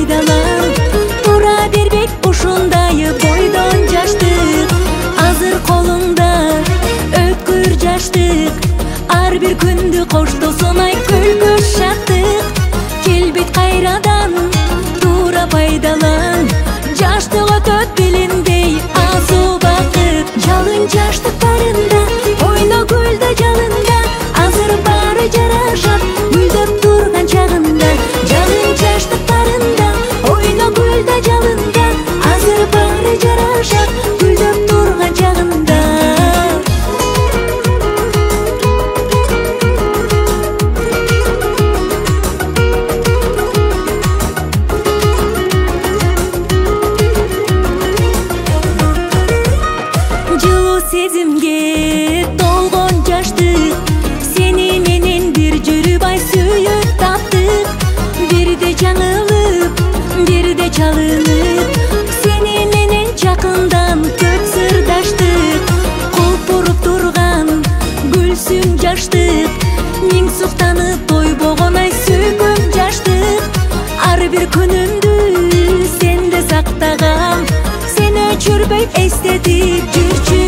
пайдалан. Тура бербек ушундай бойдон жаштык, азыр колуңда өткөр жаштык. Ар бир күндү коштосун ай күлгү шаттык. Келбейт кайрадан тура пайдалан. Жаштык өтөт билиндей азуу бакыт. Жалын жаштыктарында ойно гүлдө жалында, азыр баары жарашат гүлдөп турган чагында. Жалын жаштыктарында ойно гүлдө жалында, азыр баары жарашат гүлдөп турган чагында. Жылуу сезимге толгон жаштык, сени менен бир жүрүп ай сүйүп таптык. Бирде жаңылып, бирде чалынып, сени менен жакындан көп сырдаштык. Кулпуруп турган гүлсүң жаштык, миң суктанып тойбогон ай сүйгөм жаштык. Ар бир күнүмдү сенде сактагам, сени өчүрбөй эстетип жүрчү